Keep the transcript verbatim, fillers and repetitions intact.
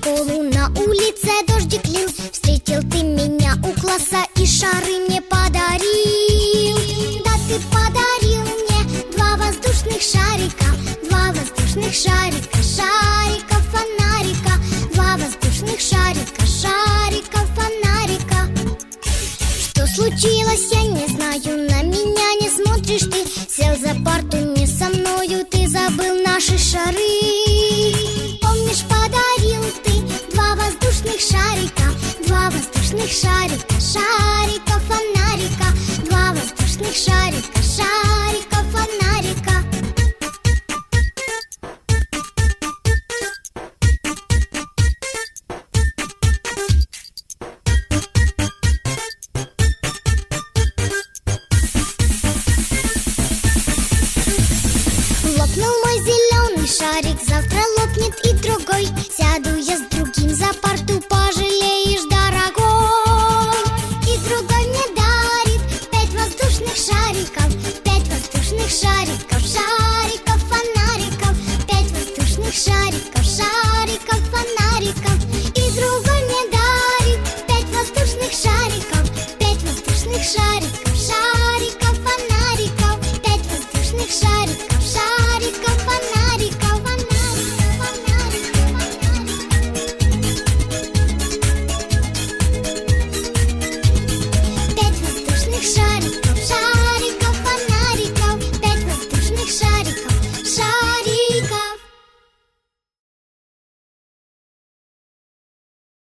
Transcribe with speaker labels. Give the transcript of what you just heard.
Speaker 1: школу, на улице дождик лил. Встретил ты меня у класса и шары мне подарил. Да, ты подарил мне два воздушных шарика, два воздушных шарика, шарика, фонарика, два воздушных шарика, шарика, фонарика. Что случилось, я не знаю, на меня не смотришь ты. Сел за парту не со мною, ты забыл наши шары. Помнишь, подарил ты два воздушных шарика, два воздушных шарика, шарика, фонарика, два воздушных шарика, шарика, фонарика. Лопнул мой зеленый шарик, завтра лопнет и другой. Сяду я с другим за парту, пожалеешь, дорогой. И другой мне дарит пять воздушных шариков, пять воздушных шариков, шариков, фонариков, пять воздушных шариков.